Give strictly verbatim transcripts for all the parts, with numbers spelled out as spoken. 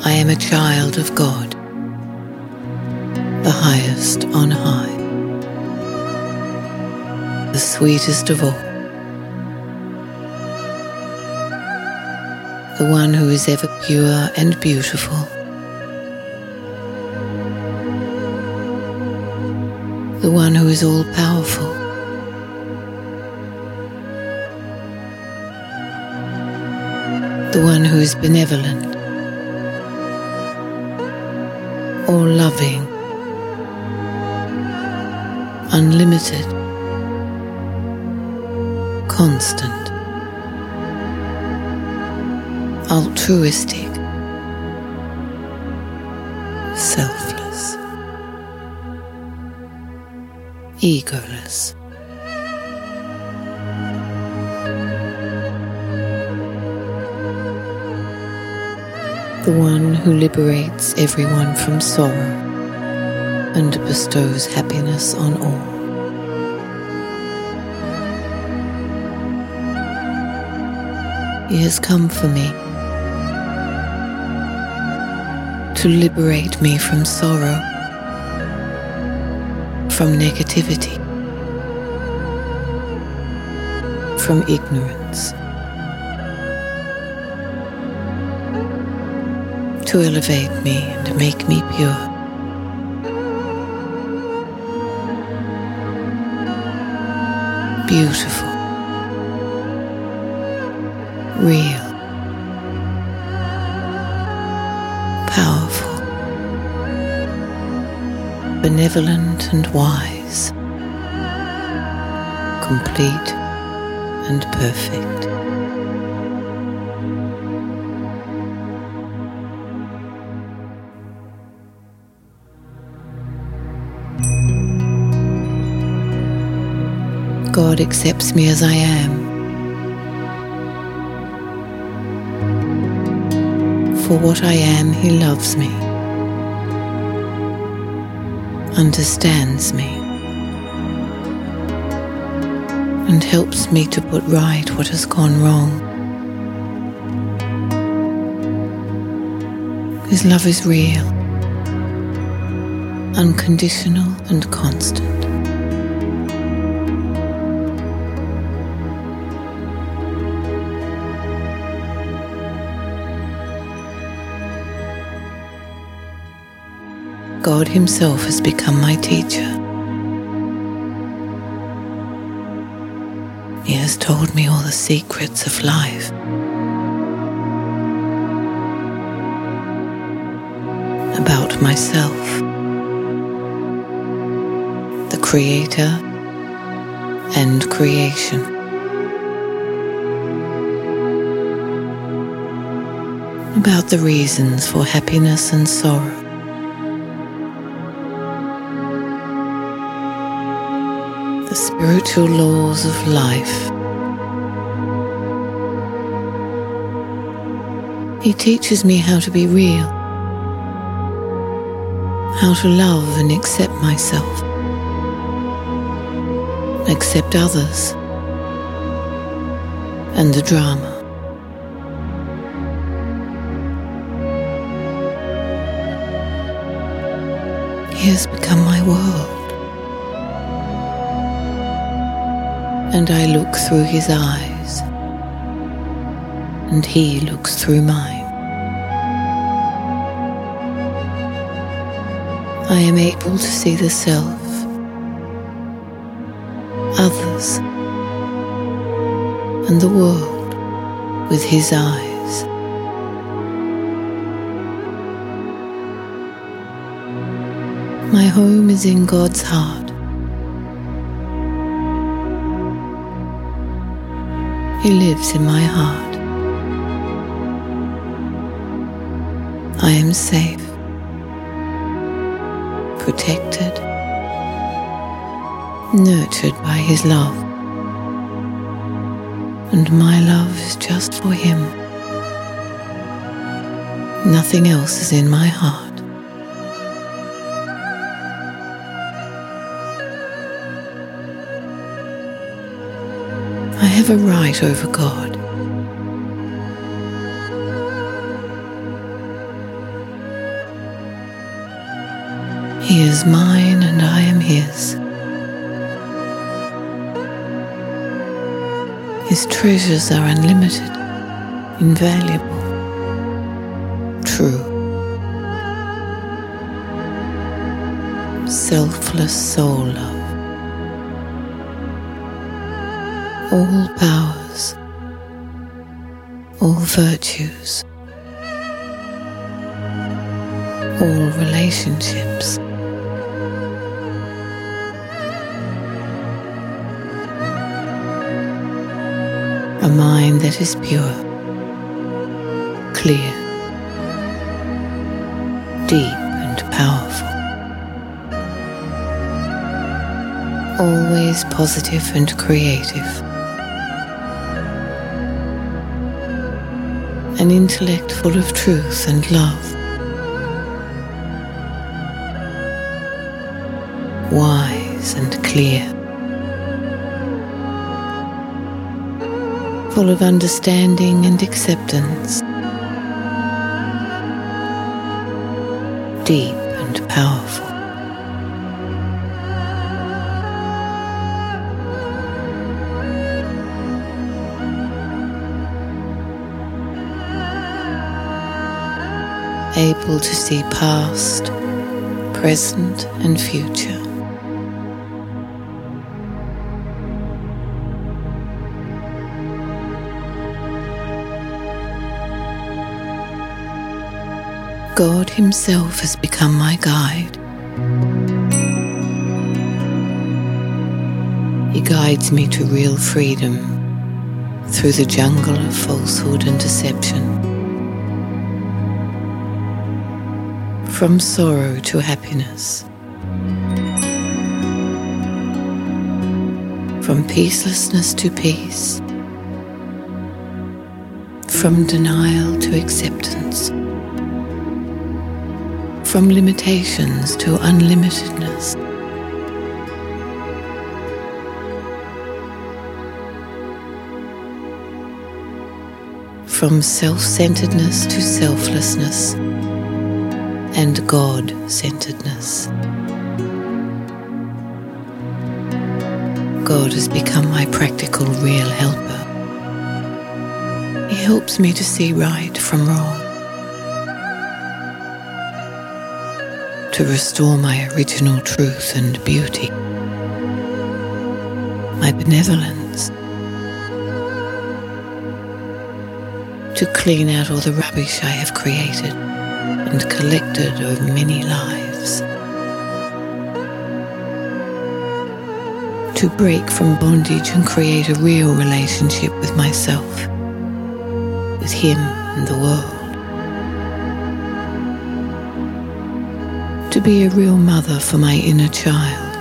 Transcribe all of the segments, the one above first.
I am a child of God, the highest on high, the sweetest of all, the one who is ever pure and beautiful, the one who is all-powerful, the one who is benevolent, all-loving, unlimited, constant, altruistic, selfless, egoless. The one who liberates everyone from sorrow and bestows happiness on all. He has come for me, to liberate me from sorrow, from negativity, from ignorance, to elevate me and make me pure. Beautiful, real, powerful, benevolent and wise, complete and perfect. God accepts me as I am. For what I am, He loves me, understands me, and helps me to put right what has gone wrong. His love is real, unconditional and constant. God Himself has become my teacher. He has told me all the secrets of life, about myself, the Creator and creation. About the reasons for happiness and sorrow. The spiritual laws of life. He teaches me how to be real, how to love and accept myself, accept others, and the drama. He has become my world. And I look through His eyes, and He looks through mine. I am able to see the self, others, and the world with His eyes. My home is in God's heart. He lives in my heart. I am safe, protected, nurtured by His love, and my love is just for Him. Nothing else is in my heart. I have a right over God. He is mine and I am his. His treasures are unlimited, invaluable, true. Selfless soul love. All powers, all virtues, all relationships. A mind that is pure, clear, deep and powerful. Always positive and creative. An intellect full of truth and love. Wise and clear. Full of understanding and acceptance. Deep and powerful. Able to see past, present and future. God Himself has become my guide. He guides me to real freedom through the jungle of falsehood and deception. From sorrow to happiness. From peacelessness to peace. From denial to acceptance. From limitations to unlimitedness. From self-centeredness to selflessness and God-centeredness. God has become my practical, real helper. He helps me to see right from wrong, to restore my original truth and beauty, my benevolence, to clean out all the rubbish I have created and collected over many lives, to break from bondage and create a real relationship with myself, with Him and the world, to be a real mother for my inner child,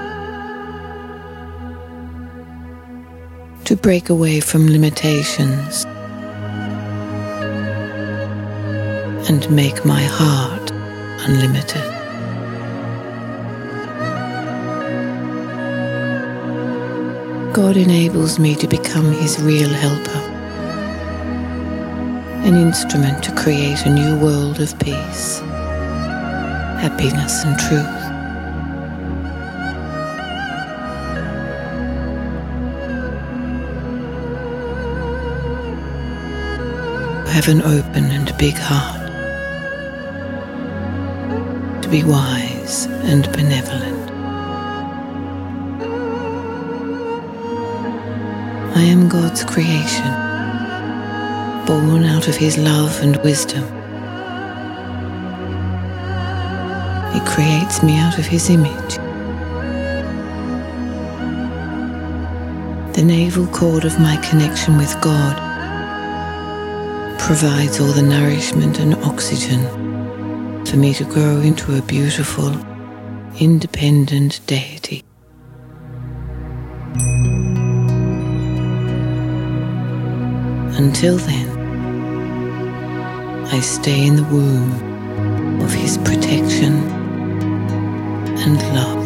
to break away from limitations and make my heart unlimited. God enables me to become His real helper, an instrument to create a new world of peace, happiness and truth. Have an open and big heart, to be wise and benevolent. I am God's creation, born out of His love and wisdom. He creates me out of His image. The navel cord of my connection with God provides all the nourishment and oxygen for me to grow into a beautiful, independent deity. Until then, I stay in the womb of His protection and love.